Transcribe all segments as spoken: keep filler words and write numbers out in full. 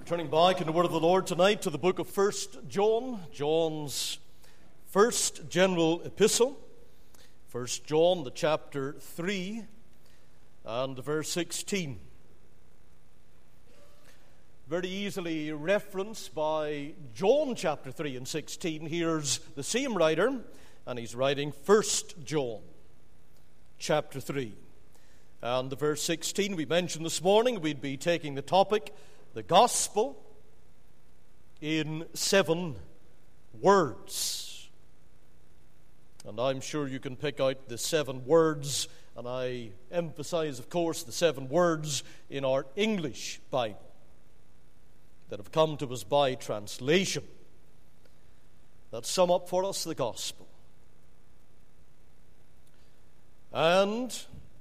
We're turning back in the Word of the Lord tonight to the book of First John, John's first general epistle. First John, the chapter three, and verse sixteen. Very easily referenced by John chapter three and sixteen. Here's the same writer, and he's writing First John chapter three. And the verse sixteen we mentioned this morning, we'd be taking the topic, the gospel, in seven words. And I'm sure you can pick out the seven words, and I emphasize, of course, the seven words in our English Bible that have come to us by translation that sum up for us the gospel. And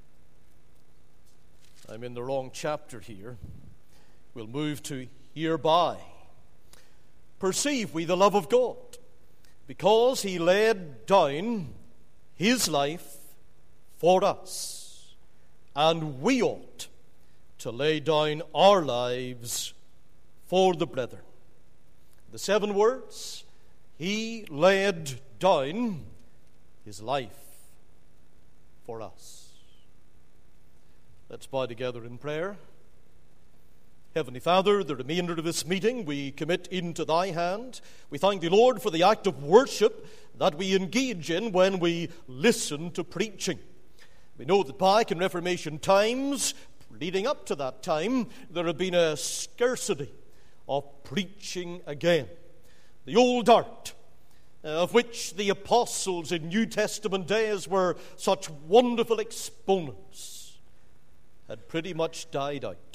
I'm in the wrong chapter here. We'll move to hereby. Perceive we the love of God, because he laid down his life for us, and we ought to lay down our lives for the brethren. The seven words: he laid down his life for us. Let's bow together in prayer. Heavenly Father, the remainder of this meeting we commit into thy hand. We thank thee, Lord, for the act of worship that we engage in when we listen to preaching. We know that back in Reformation times, leading up to that time, there had been a scarcity of preaching again. The old art, of which the apostles in New Testament days were such wonderful exponents, had pretty much died out.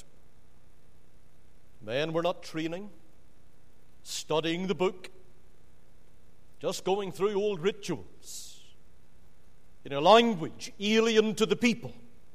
Men were not training, studying the book, just going through old rituals in a language alien to the people.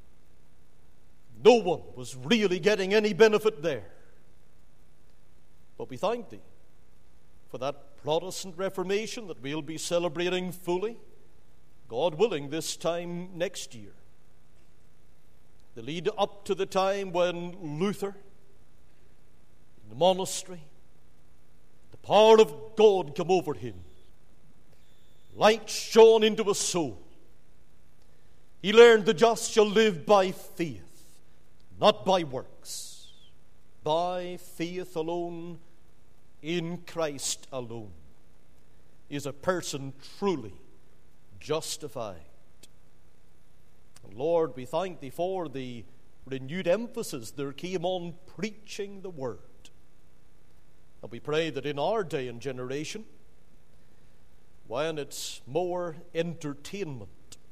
No one was really getting any benefit there. But we thank thee for that Protestant Reformation that we'll be celebrating fully, God willing, this time next year. The lead up to the time when Luther, in the monastery, the power of God come over him. Light shone into his soul. He learned the just shall live by faith, not by works. By faith alone, in Christ alone, is a person truly justified. And Lord, we thank thee for the renewed emphasis there came on preaching the word. And we pray that in our day and generation, when it's more entertainment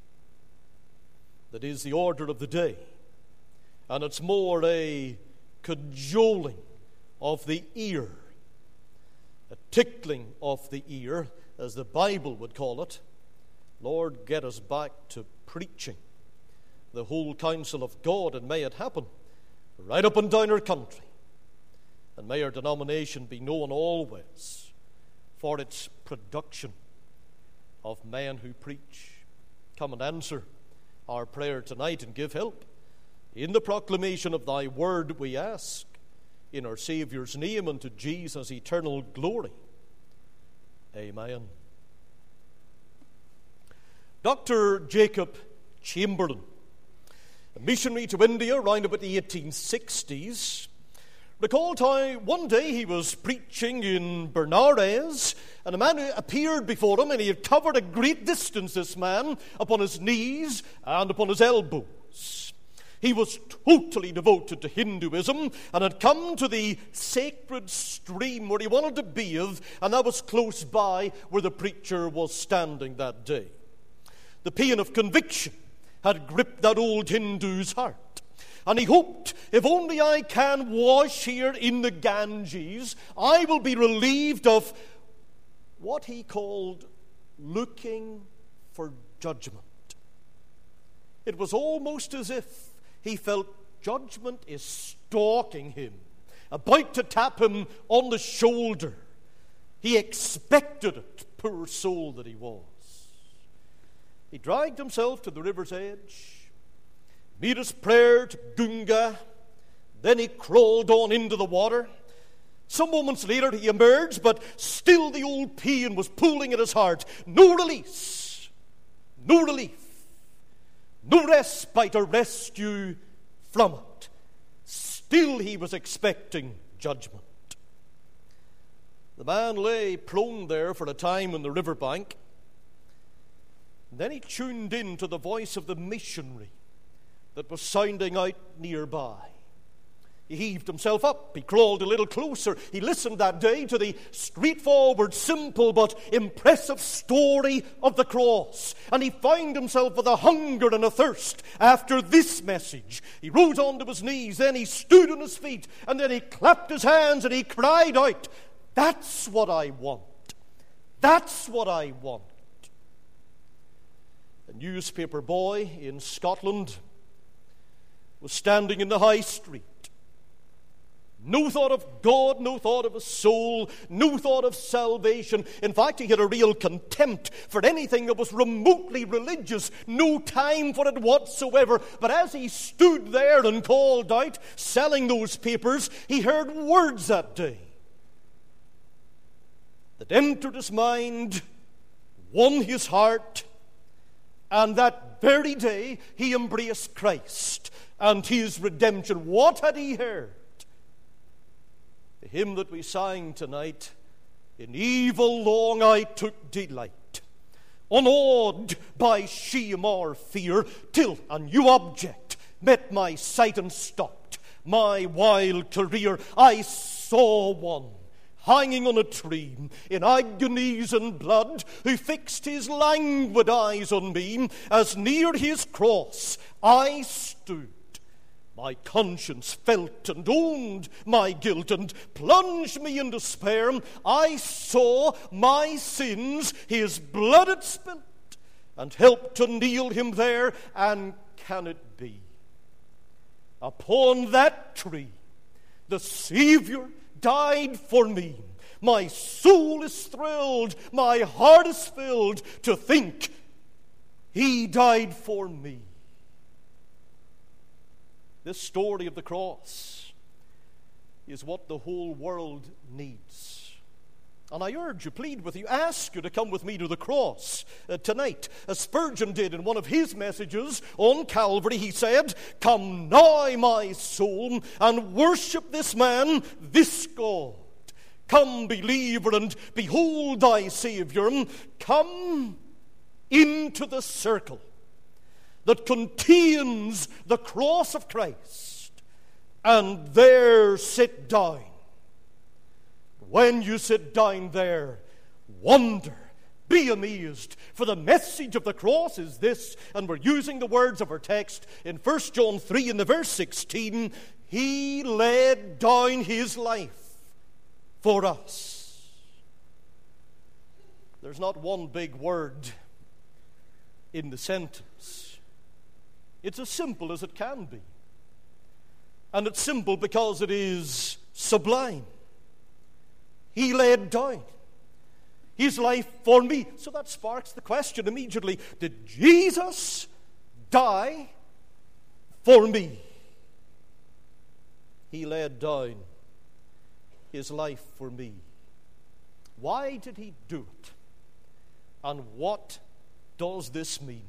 that is the order of the day, and it's more a cajoling of the ear, a tickling of the ear, as the Bible would call it, Lord, get us back to preaching the whole counsel of God, and may it happen right up and down our country. And may our denomination be known always for its production of men who preach. Come and answer our prayer tonight and give help. In the proclamation of thy word we ask, in our Saviour's name, and to Jesus' eternal glory. Amen. Doctor Jacob Chamberlain, a missionary to India around about the eighteen sixties, recalled how one day he was preaching in Benares, and a man appeared before him, and he had covered a great distance, this man, upon his knees and upon his elbows. He was totally devoted to Hinduism and had come to the sacred stream where he wanted to bathe, and that was close by where the preacher was standing that day. The pain of conviction had gripped that old Hindu's heart. And he hoped, if only I can wash here in the Ganges, I will be relieved of what he called looking for judgment. It was almost as if he felt judgment is stalking him, about to tap him on the shoulder. He expected it, poor soul that he was. He dragged himself to the river's edge, made his prayer to Gunga, then he crawled on into the water, Some moments later he emerged, but still the old pain was pulling at his heart. No release, no relief, no respite or rescue from it. Still he was expecting judgment. The man lay prone there for a time on the riverbank. Then he tuned in to the voice of the missionary that was sounding out nearby. He heaved himself up. He crawled a little closer. He listened that day to the straightforward, simple, but impressive story of the cross. And he found himself with a hunger and a thirst after this message. He rose onto his knees, then he stood on his feet, and then he clapped his hands and he cried out, "That's what I want. That's what I want." A newspaper boy in Scotland was standing in the high street. No thought of God, no thought of a soul, no thought of salvation. In fact, he had a real contempt for anything that was remotely religious. No time for it whatsoever. But as he stood there and called out, selling those papers, he heard words that day that entered his mind, won his heart, and that very day he embraced Christ and his redemption. What had he heard? The hymn that we sang tonight, "In evil long I took delight, unawed by shame or fear, till a new object met my sight and stopped my wild career. I saw one hanging on a tree, in agonies and blood, who fixed his languid eyes on me, as near his cross I stood. My conscience felt and owned my guilt, and plunged me in despair. I saw my sins his blood had spilt, and helped to kneel him there. And can it be? Upon that tree the Savior died for me. My soul is thrilled, my heart is filled to think he died for me. This story of the cross is what the whole world needs. And I urge you, plead with you, ask you to come with me to the cross uh, tonight. As Spurgeon did in one of his messages on Calvary, he said, "Come now, my soul, and worship this man, this God. Come, believer, and behold thy Savior. Come into the circle that contains the cross of Christ, and there sit down. When you sit down there, wonder, be amazed, for the message of the cross is this," and we're using the words of our text in First John three in the verse sixteen, "He laid down his life for us." There's not one big word in the sentence. It's as simple as it can be. And it's simple because it is sublime. He laid down his life for me. So that sparks the question immediately. Did Jesus die for me? He laid down his life for me. Why did he do it? And what does this mean?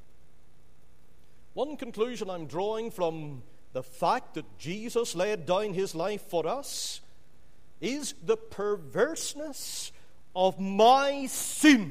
One conclusion I'm drawing from the fact that Jesus laid down his life for us is the perverseness of my sin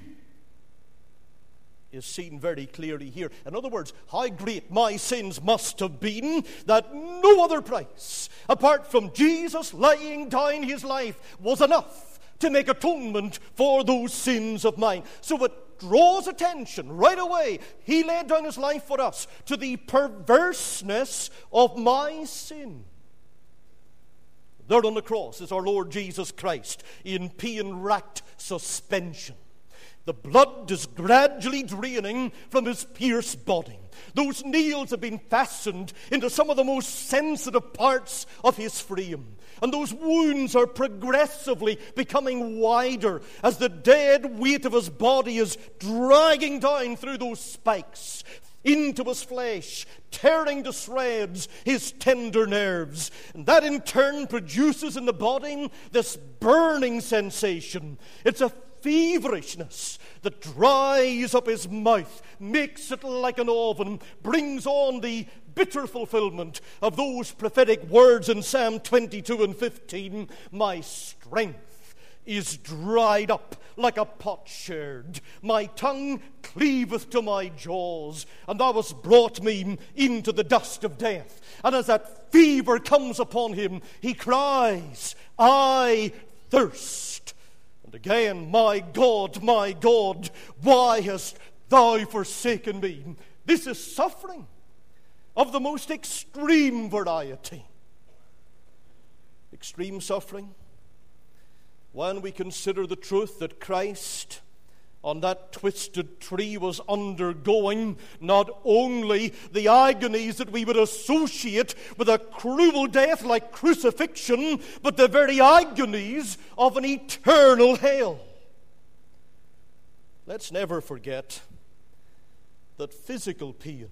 is seen very clearly here. In other words, how great my sins must have been that no other price, apart from Jesus laying down his life, was enough to make atonement for those sins of mine. So it draws attention right away. He laid down his life for us to the perverseness of my sin. There on the cross is our Lord Jesus Christ in pain-racked suspension. The blood is gradually draining from his pierced body. Those nails have been fastened into some of the most sensitive parts of his frame. And those wounds are progressively becoming wider as the dead weight of his body is dragging down through those spikes. into his flesh, tearing to shreds his tender nerves. And that in turn produces in the body this burning sensation. It's a feverishness that dries up his mouth, makes it like an oven, brings on the bitter fulfillment of those prophetic words in Psalm twenty-two and fifteen. My strength is dried up like a potsherd. My tongue cleaveth to my jaws, and thou hast brought me into the dust of death. And as that fever comes upon him, he cries, I thirst. And again, my God, my God, why hast thou forsaken me? This is suffering of the most extreme variety. Extreme suffering when we consider the truth that Christ on that twisted tree was undergoing not only the agonies that we would associate with a cruel death like crucifixion, but the very agonies of an eternal hell. Let's never forget that physical pain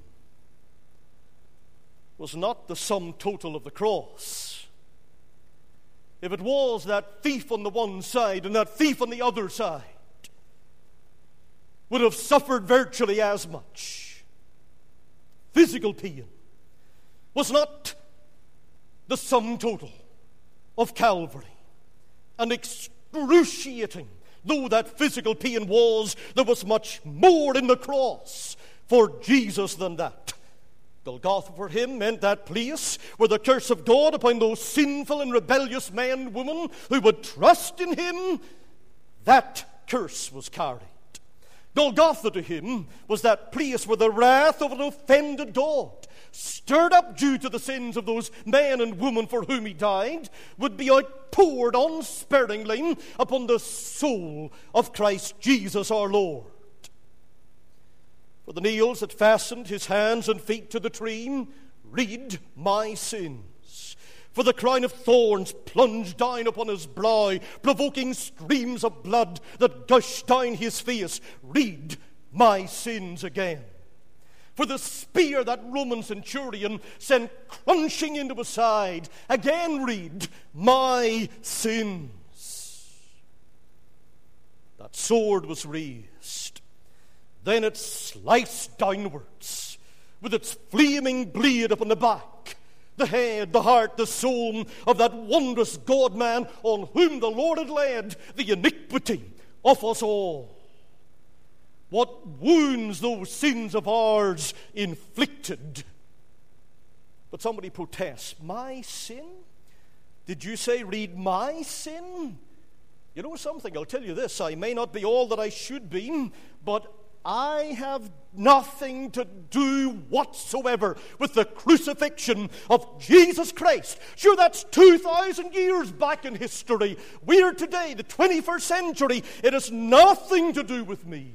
was not the sum total of the cross. If it was, that thief on the one side and that thief on the other side would have suffered virtually as much. Physical pain was not the sum total of Calvary. And excruciating though that physical pain was, there was much more in the cross for Jesus than that. Golgotha for him meant that place where the curse of God upon those sinful and rebellious men and women who would trust in him, that curse was carried. Golgotha to him was that place where the wrath of an offended God, stirred up due to the sins of those men and women for whom he died, would be outpoured unsparingly upon the soul of Christ Jesus our Lord. For the nails that fastened his hands and feet to the tree, read my sins. For the crown of thorns plunged down upon his brow, provoking streams of blood that gushed down his face, read my sins again. For the spear that Roman centurion sent crunching into his side, again read my sins. That sword was raised. Then it sliced downwards with its flaming blade upon the back, the head, the heart, the soul of that wondrous God-man on whom the Lord had laid the iniquity of us all. What wounds those sins of ours inflicted. But somebody protests, my sin? Did you say read my sin? You know something, I'll tell you this, I may not be all that I should be, but I have nothing to do whatsoever with the crucifixion of Jesus Christ. Sure, that's two thousand years back in history. We're today, the twenty-first century. It has nothing to do with me.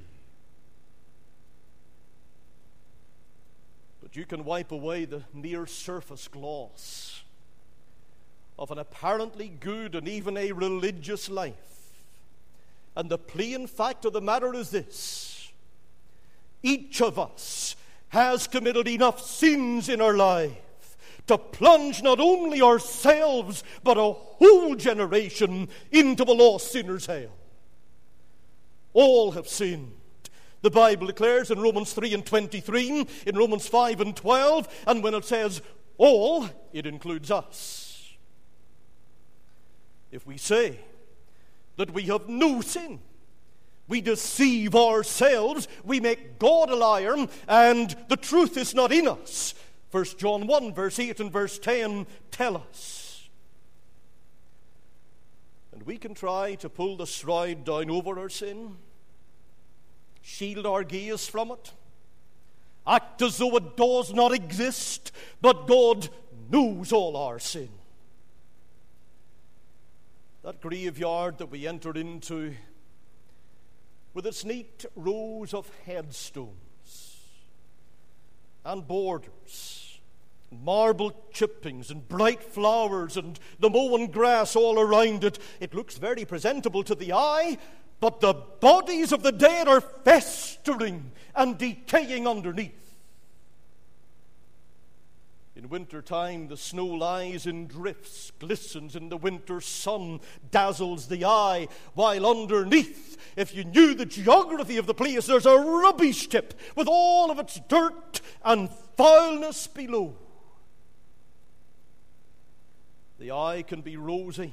But you can wipe away the mere surface gloss of an apparently good and even a religious life. And the plain fact of the matter is this: each of us has committed enough sins in our life to plunge not only ourselves but a whole generation into a lost sinner's hell. All have sinned. The Bible declares in Romans three and twenty-three, in Romans five and twelve, and when it says all, it includes us. If we say that we have no sin, we deceive ourselves, we make God a liar, and the truth is not in us. First John one, verse eight and verse ten tell us. And we can try to pull the shroud down over our sin, shield our gaze from it, act as though it does not exist, but God knows all our sin. That graveyard that we entered into, with its neat rows of headstones and borders, marble chippings and bright flowers and the mown grass all around it, it looks very presentable to the eye, but the bodies of the dead are festering and decaying underneath. In winter time, the snow lies in drifts, glistens in the winter sun, dazzles the eye, while underneath, if you knew the geography of the place, there's a rubbish tip with all of its dirt and foulness below. The eye can be rosy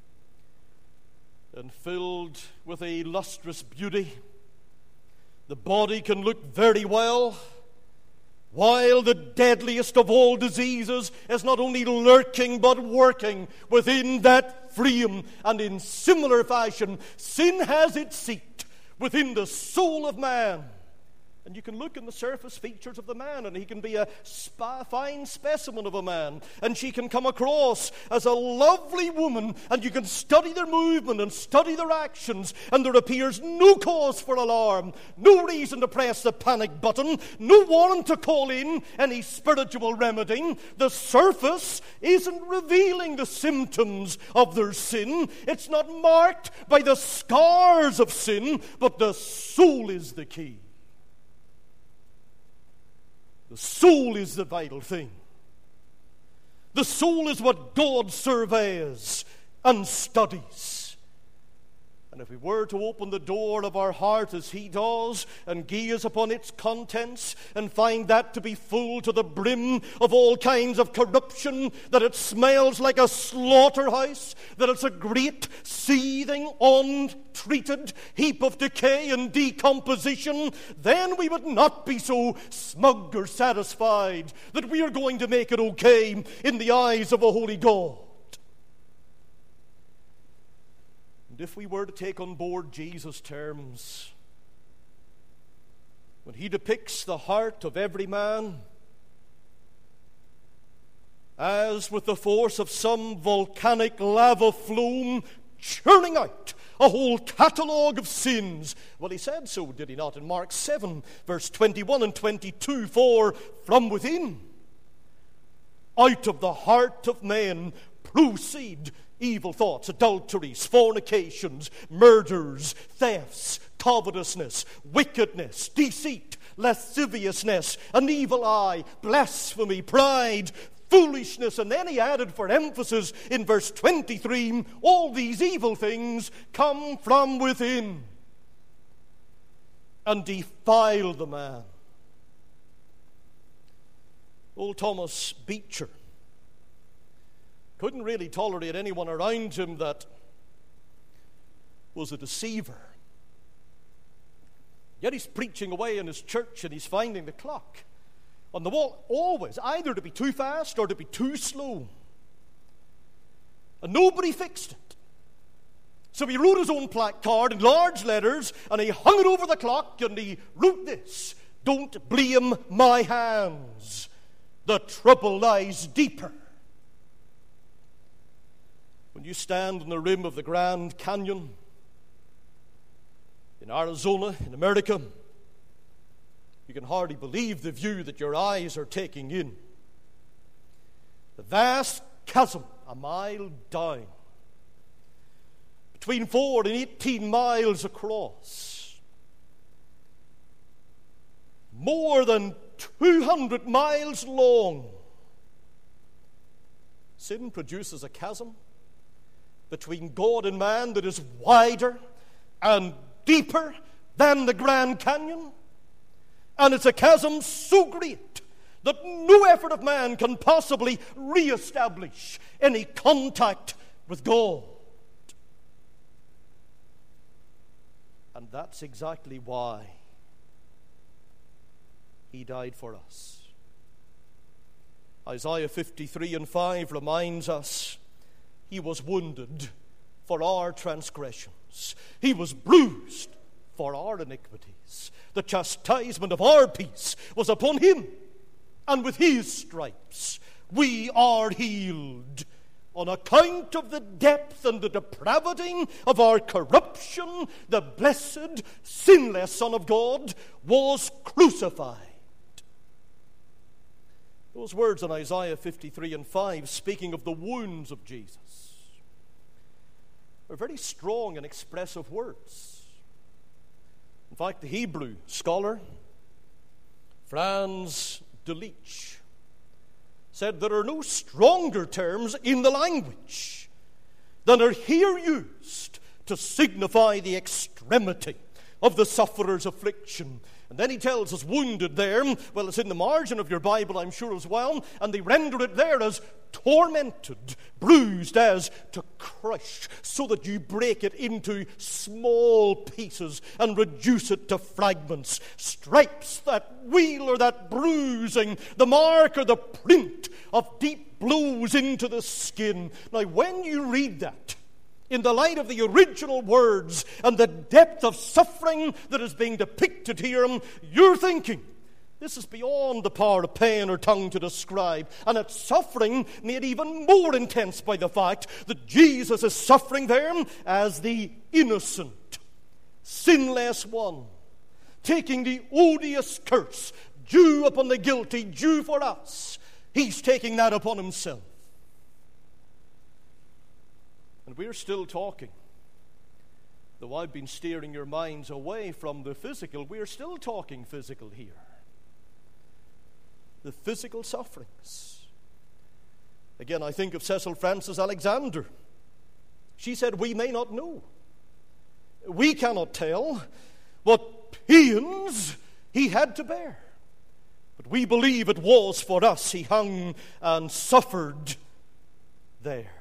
and filled with a lustrous beauty. The body can look very well, while the deadliest of all diseases is not only lurking but working within that frame. And in similar fashion, sin has its seat within the soul of man. And you can look in the surface features of the man, and he can be a spa, fine specimen of a man, and she can come across as a lovely woman, and you can study their movement and study their actions, and there appears no cause for alarm, no reason to press the panic button, no warrant to call in any spiritual remedy. The surface isn't revealing the symptoms of their sin. It's not marked by the scars of sin, but the soul is the key. The soul is the vital thing. The soul is what God surveys and studies. And if we were to open the door of our heart as He does and gaze upon its contents and find that to be full to the brim of all kinds of corruption, that it smells like a slaughterhouse, that it's a great seething, untreated heap of decay and decomposition, then we would not be so smug or satisfied that we are going to make it okay in the eyes of a holy God. If we were to take on board Jesus' terms, when He depicts the heart of every man as with the force of some volcanic lava flume churning out a whole catalogue of sins. Well, He said so, did He not, in Mark seven, verse twenty-one and twenty-two, for from within, out of the heart of man, proceed evil thoughts, adulteries, fornications, murders, thefts, covetousness, wickedness, deceit, lasciviousness, an evil eye, blasphemy, pride, foolishness. And then He added for emphasis in verse twenty-three, all these evil things come from within and defile the man. Old Thomas Beecher couldn't really tolerate anyone around him that was a deceiver. Yet he's preaching away in his church and he's finding the clock on the wall always either to be too fast or to be too slow. And nobody fixed it. So he wrote his own placard in large letters and he hung it over the clock and he wrote this: "Don't blame my hands. The trouble lies deeper." When you stand on the rim of the Grand Canyon in Arizona, in America, you can hardly believe the view that your eyes are taking in. The vast chasm a mile down, between four and eighteen miles across, more than two hundred miles long. Sin produces a chasm between God and man that is wider and deeper than the Grand Canyon. And it's a chasm so great that no effort of man can possibly reestablish any contact with God. And that's exactly why He died for us. Isaiah fifty-three and five reminds us, He was wounded for our transgressions. He was bruised for our iniquities. The chastisement of our peace was upon Him, and with His stripes we are healed. On account of the depth and the depravity of our corruption, the blessed, sinless Son of God was crucified. Those words in Isaiah fifty-three and five, speaking of the wounds of Jesus, are very strong and expressive words. In fact, the Hebrew scholar Franz Delitzsch said there are no stronger terms in the language than are here used to signify the extremity of the sufferer's affliction. And then he tells us wounded there. Well, it's in the margin of your Bible, I'm sure, as well. And they render it there as tormented, bruised as to crush, so that you break it into small pieces and reduce it to fragments. Stripes, that weal or that bruising, the mark or the print of deep blows into the skin. Now, when you read that, in the light of the original words and the depth of suffering that is being depicted here, you're thinking, this is beyond the power of pen or tongue to describe. And it's suffering made even more intense by the fact that Jesus is suffering there as the innocent, sinless one, taking the odious curse due upon the guilty, due for us. He's taking that upon himself. And we're still talking. Though I've been steering your minds away from the physical, we're still talking physical here. The physical sufferings. Again, I think of Cecil Frances Alexander. She said, we may not know. We cannot tell what pains he had to bear. But we believe it was for us he hung and suffered there.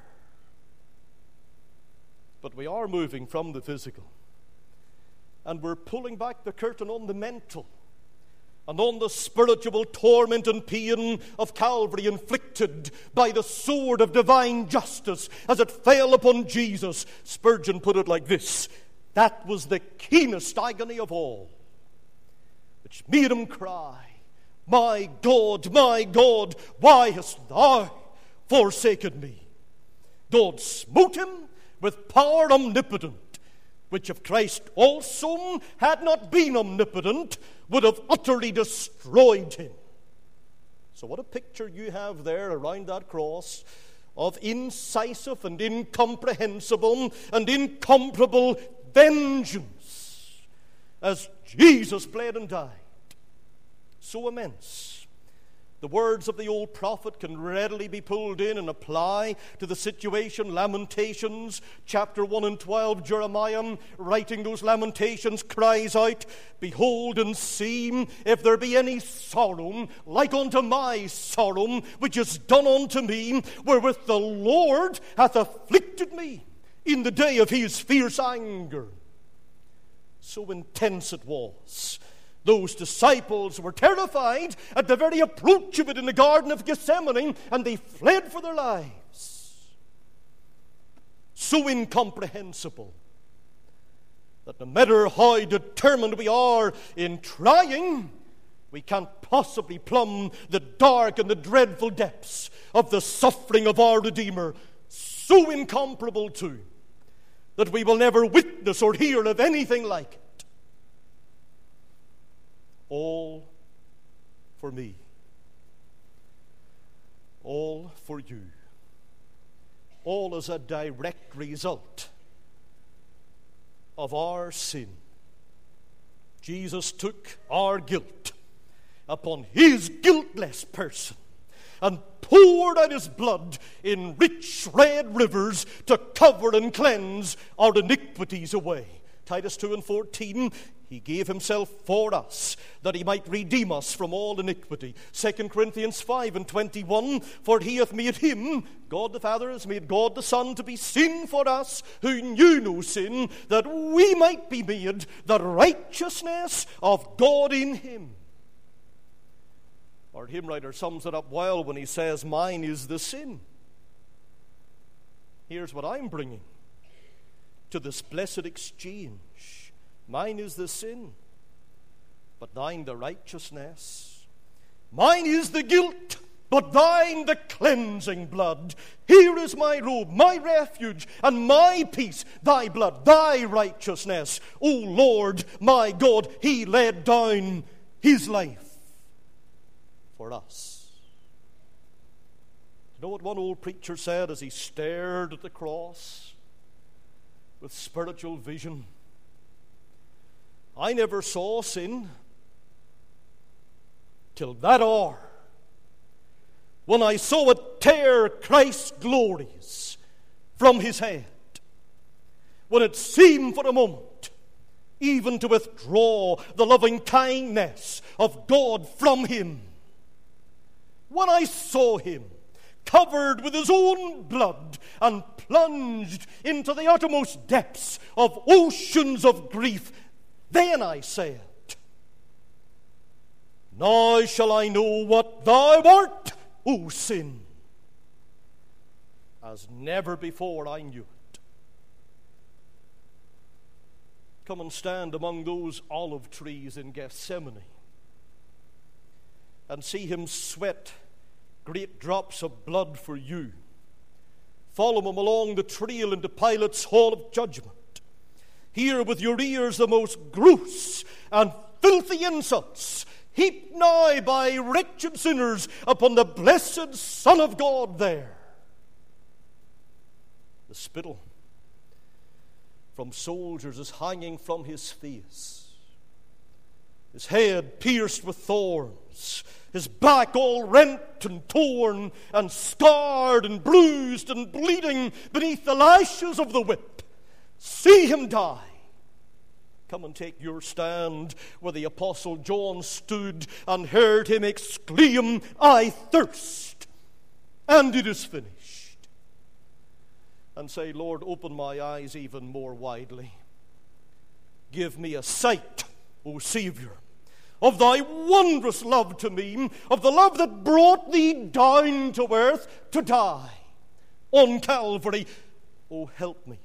But we are moving from the physical, and we're pulling back the curtain on the mental and on the spiritual torment and pain of Calvary inflicted by the sword of divine justice as it fell upon Jesus. Spurgeon put it like this: that was the keenest agony of all, which made him cry, my God, my God, why hast thou forsaken me? God smote him with power omnipotent, which if Christ also had not been omnipotent, would have utterly destroyed him. So what a picture you have there around that cross of incisive and incomprehensible and incomparable vengeance as Jesus bled and died. So immense. The words of the old prophet can readily be pulled in and apply to the situation. Lamentations, chapter one and twelve, Jeremiah, writing those lamentations, cries out, behold and see if there be any sorrow like unto my sorrow, which is done unto me, wherewith the Lord hath afflicted me in the day of his fierce anger. So intense it was. Those disciples were terrified at the very approach of it in the Garden of Gethsemane, and they fled for their lives. So incomprehensible that no matter how determined we are in trying, we can't possibly plumb the dark and the dreadful depths of the suffering of our Redeemer. So incomparable too, that we will never witness or hear of anything like it. All for me. All for you. All as a direct result of our sin. Jesus took our guilt upon his guiltless person and poured out his blood in rich red rivers to cover and cleanse our iniquities away. Titus two and fourteen, he gave himself for us, that he might redeem us from all iniquity. Second Corinthians five and twenty-one, for he hath made him, God the Father has made God the Son to be sin for us, who knew no sin, that we might be made the righteousness of God in him. Our hymn writer sums it up well when he says, mine is the sin. Here's what I'm bringing to this blessed exchange. Mine is the sin, but thine the righteousness. Mine is the guilt, but thine the cleansing blood. Here is my robe, my refuge, and my peace, thy blood, thy righteousness. O Lord, my God, he laid down his life for us. You know what one old preacher said as he stared at the cross with spiritual vision? I never saw sin till that hour when I saw it tear Christ's glories from his head, when it seemed for a moment even to withdraw the loving kindness of God from him, when I saw him covered with his own blood and plunged into the uttermost depths of oceans of grief, then I said, now shall I know what thou art, O sin, as never before I knew it. Come and stand among those olive trees in Gethsemane and see him sweat great drops of blood for you. Follow him along the trail into Pilate's hall of judgment. Hear with your ears the most gross and filthy insults heaped now by wretched sinners upon the blessed Son of God there. The spittle from soldiers is hanging from his face, his head pierced with thorns, his back all rent and torn and scarred and bruised and bleeding beneath the lashes of the whip. See him die. Come and take your stand where the Apostle John stood and heard him exclaim, I thirst, and it is finished. And say, Lord, open my eyes even more widely. Give me a sight, O Savior, of thy wondrous love to me, of the love that brought thee down to earth to die on Calvary. Oh, help me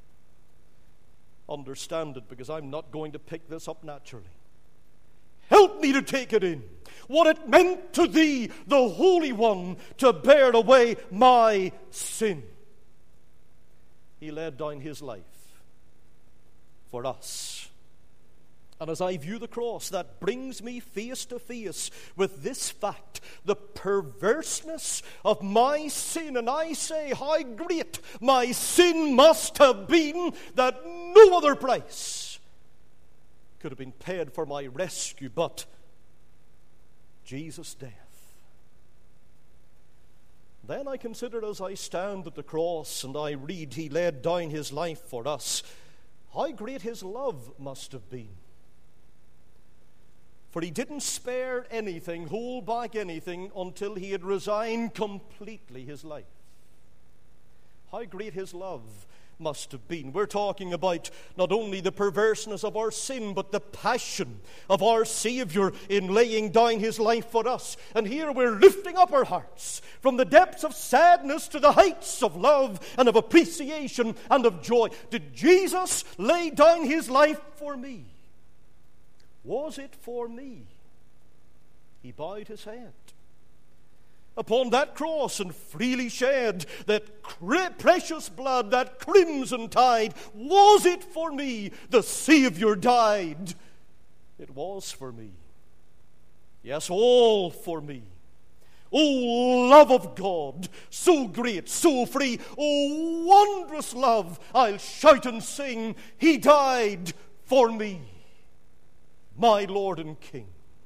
understand it, because I'm not going to pick this up naturally. Help me to take it in, what it meant to thee, the Holy One, to bear away my sin. He laid down his life for us. And as I view the cross, that brings me face to face with this fact, the perverseness of my sin. And I say, how great my sin must have been that no other price could have been paid for my rescue but Jesus' death. Then I consider, as I stand at the cross and I read he laid down his life for us, how great his love must have been. For he didn't spare anything, hold back anything, until he had resigned completely his life. How great his love must have been. We're talking about not only the perverseness of our sin, but the passion of our Savior in laying down his life for us. And here we're lifting up our hearts from the depths of sadness to the heights of love and of appreciation and of joy. Did Jesus lay down his life for me? Was it for me? He bowed his head upon that cross and freely shed that precious blood, that crimson tide. Was it for me the Savior died? It was for me. Yes, all for me. Oh, love of God, so great, so free. Oh, wondrous love, I'll shout and sing. He died for me, my Lord and King.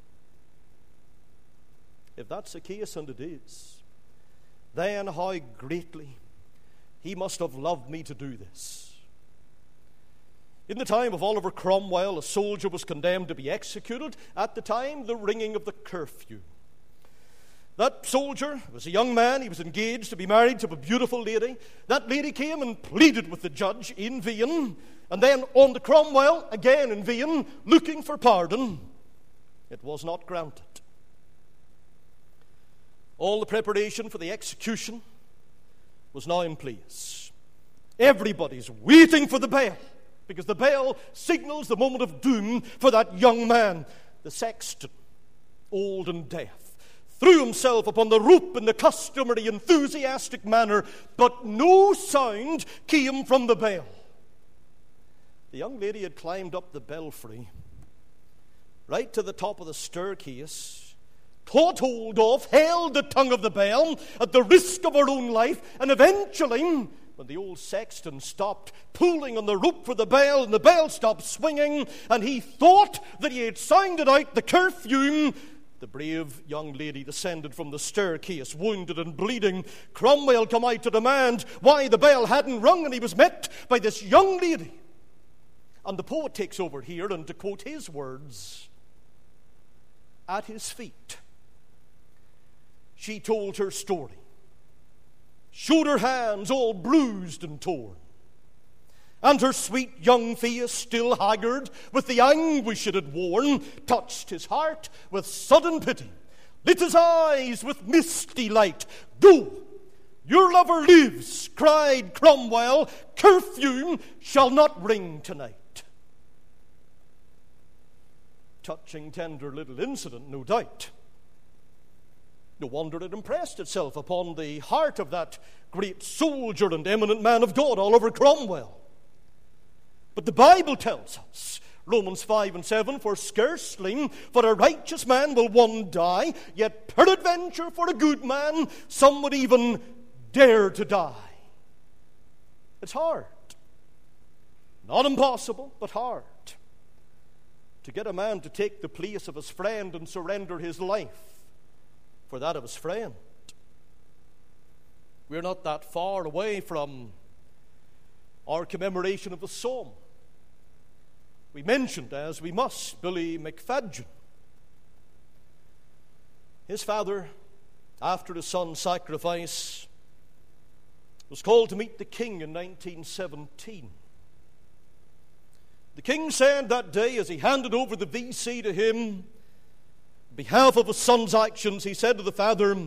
If that's the case, and it is, then how greatly he must have loved me to do this. In the time of Oliver Cromwell, a soldier was condemned to be executed. At the time, the ringing of the curfew. That soldier was a young man. He was engaged to be married to a beautiful lady. That lady came and pleaded with the judge in vain. And then on to Cromwell, again in vain, looking for pardon. It was not granted. All the preparation for the execution was now in place. Everybody's waiting for the bell, because the bell signals the moment of doom for that young man. The sexton, old and deaf, threw himself upon the rope in the customary enthusiastic manner, but no sound came from the bell. The young lady had climbed up the belfry, right to the top of the staircase, caught hold of, held the tongue of the bell at the risk of her own life, and eventually, when the old sexton stopped pulling on the rope for the bell and the bell stopped swinging, and he thought that he had sounded out the curfew, The brave young lady descended from the staircase, wounded and bleeding. Cromwell come out to demand why the bell hadn't rung, and he was met by this young lady. And the poet takes over here, and to quote his words, at his feet, she told her story, showed her hands all bruised and torn, and her sweet young face, still haggard with the anguish it had worn, touched his heart with sudden pity, lit his eyes with misty light. Go, your lover lives, cried Cromwell, curfew shall not ring tonight. Touching, tender little incident, no doubt. No wonder it impressed itself upon the heart of that great soldier and eminent man of God, Oliver Cromwell. But the Bible tells us, Romans five and seven, for scarcely for a righteous man will one die, yet peradventure for a good man some would even dare to die. It's hard. Not impossible, but hard. To get a man to take the place of his friend and surrender his life for that of his friend. We're not that far away from our commemoration of the Psalm. We mentioned, as we must, Billy McFadgen. His father, after his son's sacrifice, was called to meet the king in nineteen seventeen. The king said that day, as he handed over the V C to him, on behalf of his son's actions, he said to the father,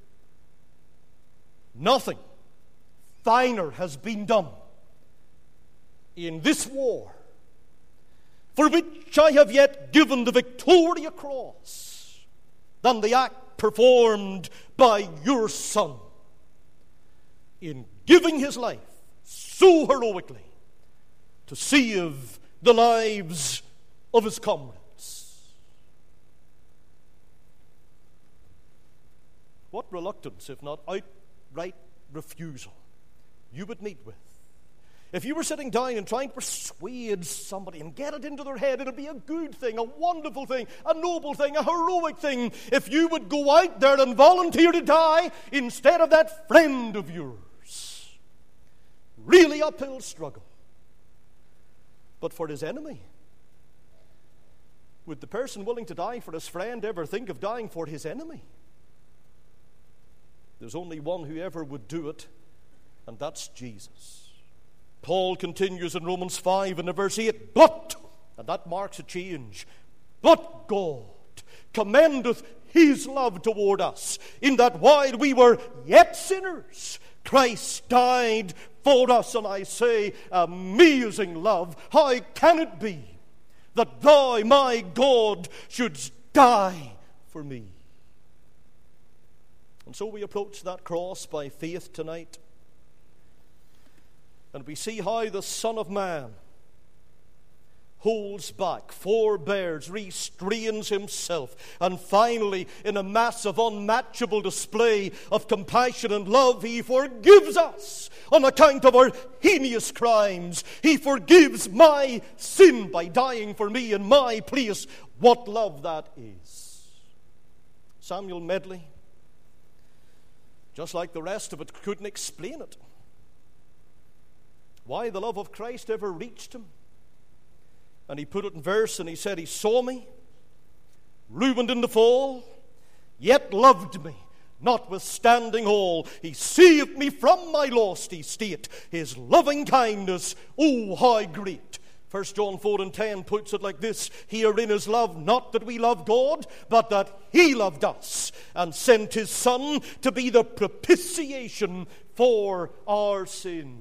nothing finer has been done in this war, for which I have yet given the Victoria Cross, than the act performed by your son in giving his life so heroically to save the lives of his comrades. What reluctance, if not outright refusal, you would meet with if you were sitting down and trying to persuade somebody and get it into their head it'll be a good thing, a wonderful thing, a noble thing, a heroic thing, if you would go out there and volunteer to die instead of that friend of yours. Really uphill struggle. But for his enemy, would the person willing to die for his friend ever think of dying for his enemy? There's only one who ever would do it, and that's Jesus. Paul continues in Romans five and verse eight, but, and that marks a change, but God commendeth his love toward us, in that while we were yet sinners, Christ died for us. And I say, amazing love, how can it be that thou, my God, shouldst die for me? And so we approach that cross by faith tonight. And we see how the Son of Man holds back, forbears, restrains himself, and finally, in a massive, unmatchable display of compassion and love, he forgives us on account of our heinous crimes. He forgives my sin by dying for me in my place. What love that is. Samuel Medley, just like the rest of it, couldn't explain it. Why the love of Christ ever reached him. And he put it in verse, and he said, he saw me, ruined in the fall, yet loved me, notwithstanding all. He saved me from my lost estate. His loving kindness, oh, how great. First John four and ten puts it like this, herein is love, not that we love God, but that he loved us, and sent his Son to be the propitiation for our sins.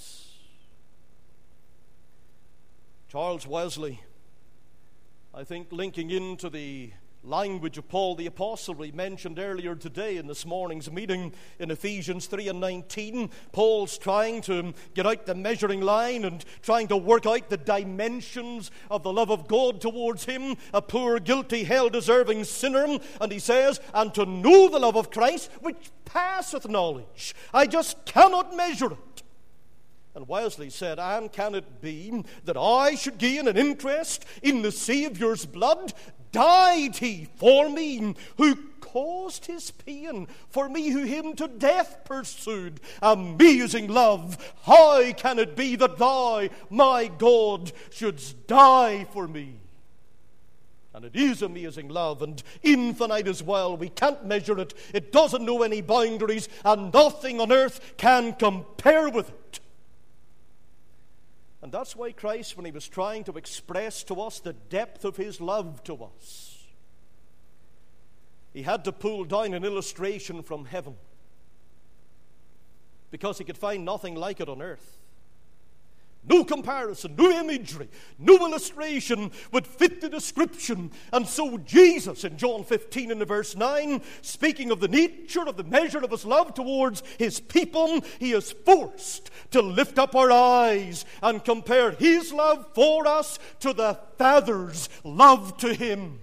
Charles Wesley, I think, linking into the language of Paul the Apostle we mentioned earlier today in this morning's meeting in Ephesians three and nineteen, Paul's trying to get out the measuring line and trying to work out the dimensions of the love of God towards him, a poor, guilty, hell-deserving sinner. And he says, and to know the love of Christ, which passeth knowledge. I just cannot measure it. And Wesley said, and can it be that I should gain an interest in the Saviour's blood? died he for me, who caused his pain for me, who him to death pursued. Amazing love, how can it be that thou, my God, shouldst die for me? And it is amazing love, and infinite as well. We can't measure it. It doesn't know any boundaries, and nothing on earth can compare with it. And that's why Christ, when he was trying to express to us the depth of his love to us, he had to pull down an illustration from heaven, because he could find nothing like it on earth. No comparison, no imagery, no illustration would fit the description. And so Jesus, in John fifteen and verse nine, speaking of the nature of the measure of his love towards his people, he is forced to lift up our eyes and compare his love for us to the Father's love to him.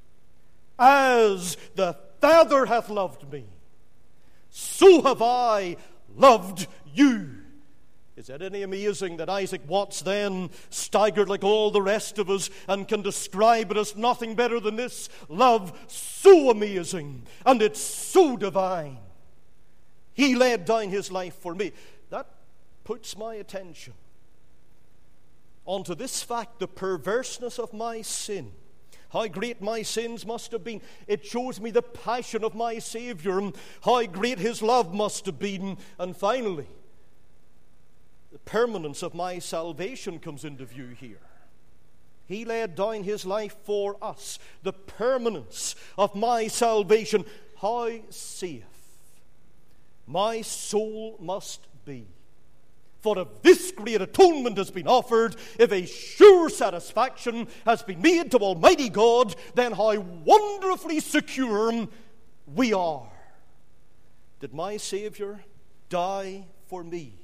As the Father hath loved me, so have I loved you. Is it any amazing that Isaac Watts then staggered like all the rest of us and can describe it as nothing better than this? Love so amazing, and it's so divine. He laid down his life for me. That puts my attention onto this fact, the perverseness of my sin. How great my sins must have been. It shows me the passion of my Savior, and how great his love must have been. And finally, the permanence of my salvation comes into view here. He laid down his life for us. The permanence of my salvation. How safe my soul must be. For if this great atonement has been offered, if a sure satisfaction has been made to Almighty God, then how wonderfully secure we are. Did my Savior die for me?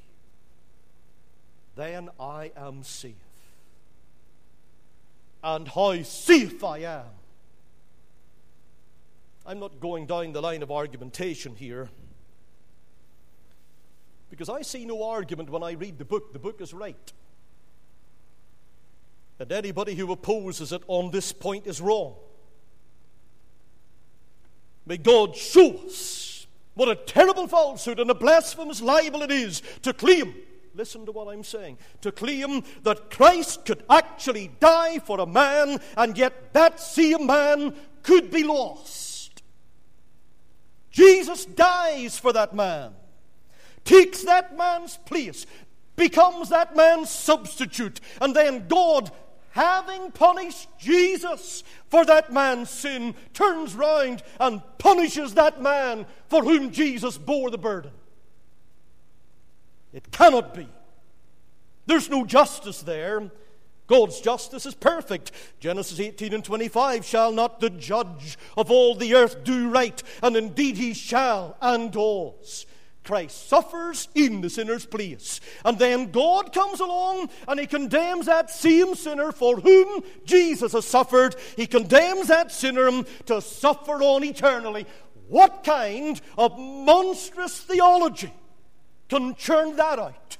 Then I am safe. And how safe I am. I'm not going down the line of argumentation here, because I see no argument when I read the book. The book is right. And anybody who opposes it on this point is wrong. May God show us what a terrible falsehood and a blasphemous libel it is to claim, listen to what I'm saying, to claim that Christ could actually die for a man, and yet that same man could be lost. Jesus dies for that man, takes that man's place, becomes that man's substitute, and then God, having punished Jesus for that man's sin, turns round and punishes that man for whom Jesus bore the burden. It cannot be. There's no justice there. God's justice is perfect. Genesis eighteen and twenty-five, shall not the judge of all the earth do right? And indeed he shall and does. Christ suffers in the sinner's place. And then God comes along and he condemns that same sinner for whom Jesus has suffered. He condemns that sinner to suffer on eternally. What kind of monstrous theology can churn that out?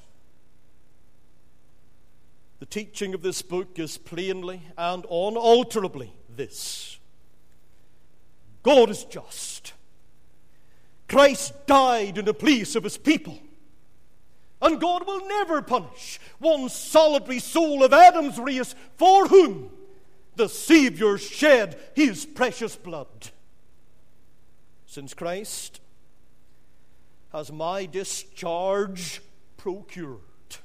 The teaching of this book is plainly and unalterably this: God is just. Christ died in the place of his people. And God will never punish one solitary soul of Adam's race for whom the Savior shed his precious blood. Since Christ has my discharge procured,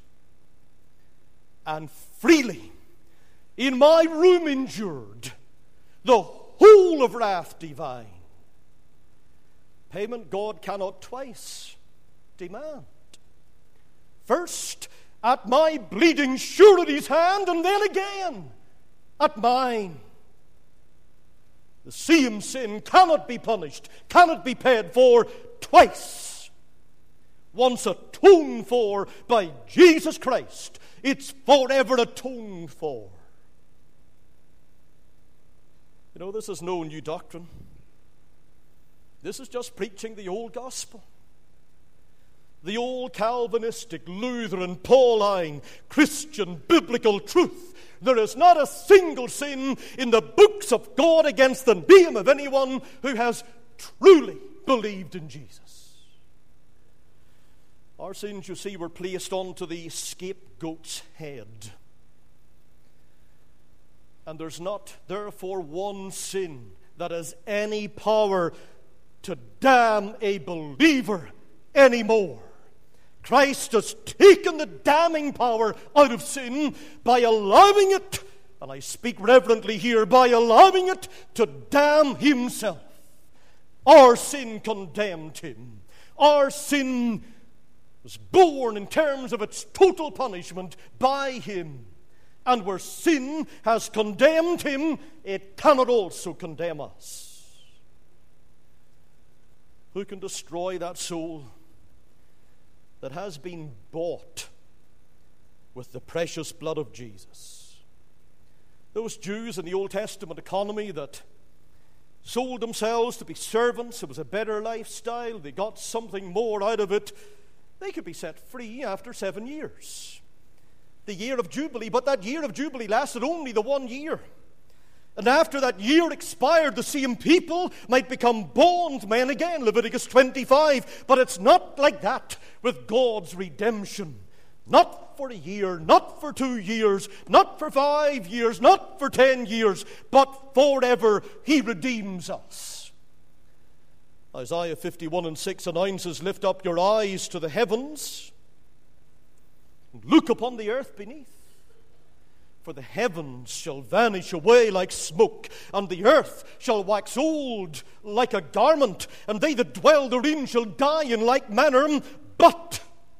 and freely in my room endured the whole of wrath divine, payment God cannot twice demand. First at my bleeding surety's hand, and then again at mine. The same sin cannot be punished, cannot be paid for twice. Once atoned for by Jesus Christ, it's forever atoned for. You know, this is no new doctrine. This is just preaching the old gospel. the old Calvinistic, Lutheran, Pauline, Christian, biblical truth. There is not a single sin in the books of God against the name of anyone who has truly believed in Jesus. Our sins, you see, were placed onto the scapegoat's head. And there's not, therefore, one sin that has any power to damn a believer anymore. Christ has taken the damning power out of sin by allowing it, and I speak reverently here, by allowing it to damn himself. Our sin condemned him. Our sin was borne in terms of its total punishment by him. And where sin has condemned him, it cannot also condemn us. Who can destroy that soul that has been bought with the precious blood of Jesus? Those Jews in the Old Testament economy that sold themselves to be servants, it was a better lifestyle, they got something more out of it, they could be set free after seven years. The year of Jubilee, but that year of Jubilee lasted only the one year. And after that year expired, the same people might become bondmen again, Leviticus twenty-five. But it's not like that with God's redemption. Not for a year, not for two years, not for five years, not for ten years, but forever he redeems us. Isaiah fifty-one and six announces, "Lift up your eyes to the heavens, and look upon the earth beneath. For the heavens shall vanish away like smoke, and the earth shall wax old like a garment, and they that dwell therein shall die in like manner. But,"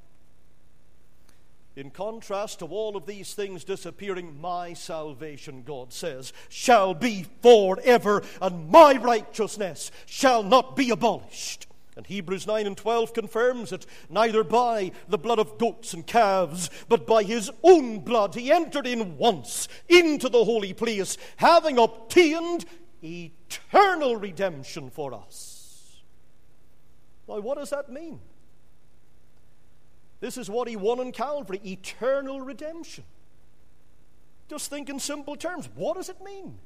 in contrast to all of these things disappearing, "my salvation," God says, "shall be forever, and my righteousness shall not be abolished." And Hebrews nine and twelve confirms it. "Neither by the blood of goats and calves, but by his own blood he entered in once into the holy place, having obtained eternal redemption for us." Now, what does that mean? This is what he won on Calvary, eternal redemption. Just think in simple terms. What does it mean?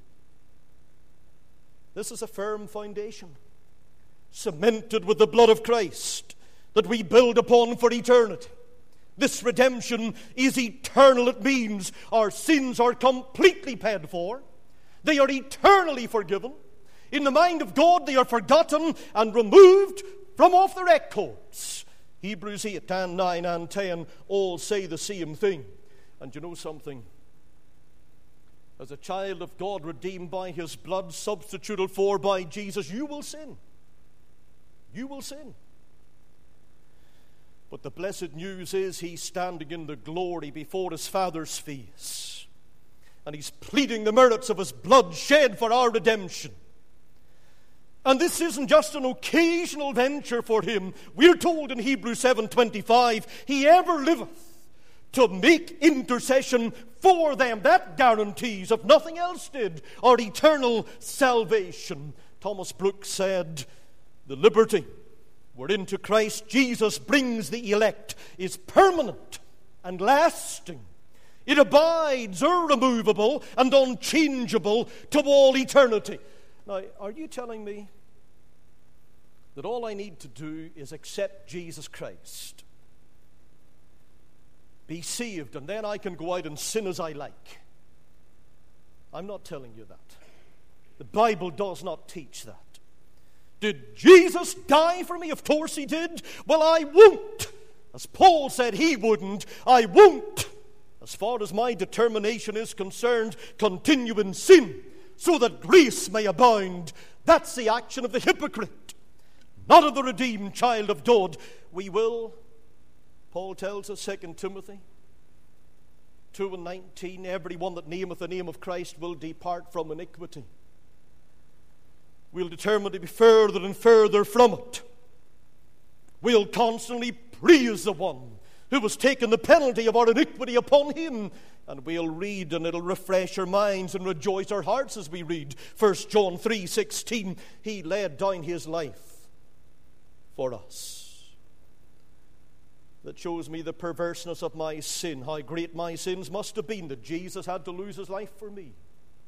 This is a firm foundation, cemented with the blood of Christ, that we build upon for eternity. This redemption is eternal. It means our sins are completely paid for. They are eternally forgiven. In the mind of God, they are forgotten and removed from off the records. Hebrews eight and nine and ten all say the same thing. And you know something? As a child of God, redeemed by his blood, substituted for by Jesus, you will sin. You will sin. But the blessed news is he's standing in the glory before his Father's face. And he's pleading the merits of his blood shed for our redemption. And this isn't just an occasional venture for him. We're told in Hebrews seven twenty-five, he ever liveth to make intercession for them. That guarantees, if nothing else did, our eternal salvation. Thomas Brooks said, "The liberty whereunto Christ Jesus brings the elect is permanent and lasting. It abides irremovable and unchangeable to all eternity." Now, are you telling me that all I need to do is accept Jesus Christ, be saved, and then I can go out and sin as I like? I'm not telling you that. The Bible does not teach that. Did Jesus die for me? Of course he did. Well, I won't. As Paul said he wouldn't, I won't, as far as my determination is concerned, continue in sin, so that grace may abound. That's the action of the hypocrite, not of the redeemed child of God. We will, Paul tells us, Second Timothy two and nineteen, "Everyone that nameth the name of Christ will depart from iniquity." We'll determine to be further and further from it. We'll constantly praise the one who has taken the penalty of our iniquity upon him. And we'll read, and it'll refresh our minds and rejoice our hearts as we read First John three sixteen. He laid down his life for us. that shows me the perverseness of my sin, how great my sins must have been that Jesus had to lose his life for me.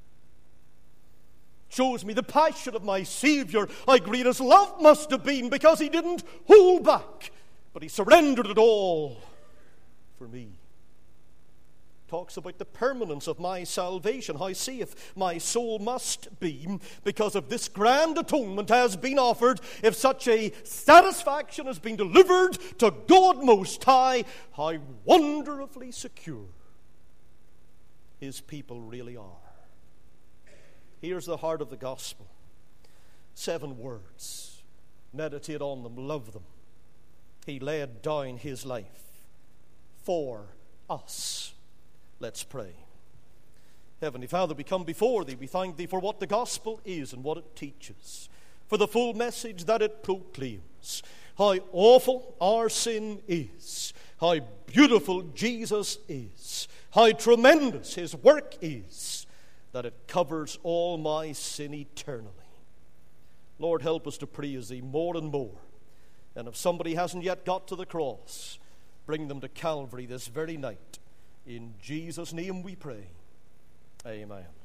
Shows me the passion of my Savior, how great his love must have been because he didn't hold back, but he surrendered it all for me. Talks about the permanence of my salvation, how safe my soul must be because of this grand atonement has been offered. If such a satisfaction has been delivered to God Most High, how wonderfully secure his people really are. Here's the heart of the gospel. Seven words. Meditate on them, love them. He laid down his life for us. Let's pray. Heavenly Father, we come before thee. We thank thee for what the gospel is and what it teaches, for the full message that it proclaims. How awful our sin is, how beautiful Jesus is, how tremendous his work is, that it covers all my sin eternally. Lord, help us to praise thee more and more. And if somebody hasn't yet got to the cross, bring them to Calvary this very night. In Jesus' name we pray. Amen.